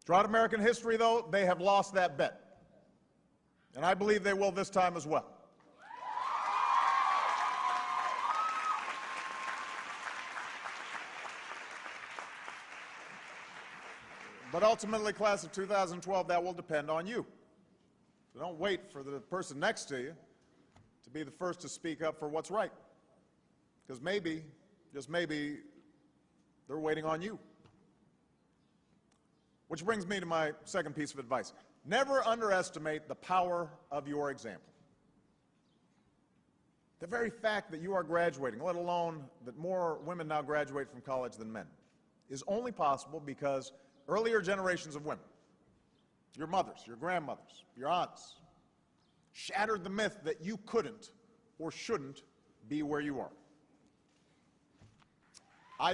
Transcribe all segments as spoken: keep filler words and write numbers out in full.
Throughout American history, though, they have lost that bet. And I believe they will this time as well. But ultimately, class of two thousand twelve, that will depend on you. So don't wait for the person next to you to be the first to speak up for what's right. Because maybe, just maybe, they're waiting on you. Which brings me to my second piece of advice. Never underestimate the power of your example. The very fact that you are graduating, let alone that more women now graduate from college than men, is only possible because earlier generations of women, your mothers, your grandmothers, your aunts, shattered the myth that you couldn't or shouldn't be where you are. I,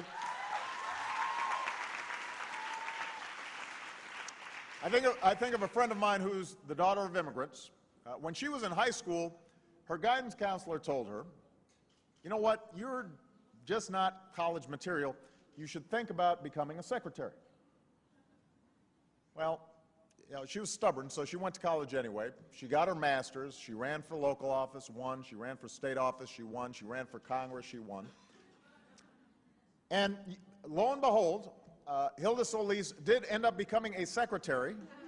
I, think of, I think of a friend of mine who's the daughter of immigrants. Uh, when she was in high school, her guidance counselor told her, you know what, you're just not college material. You should think about becoming a secretary. Well, you know, she was stubborn, so she went to college anyway. She got her master's. She ran for local office, won. She ran for state office, she won. She ran for Congress, she won. And lo and behold, uh, Hilda Solis did end up becoming a secretary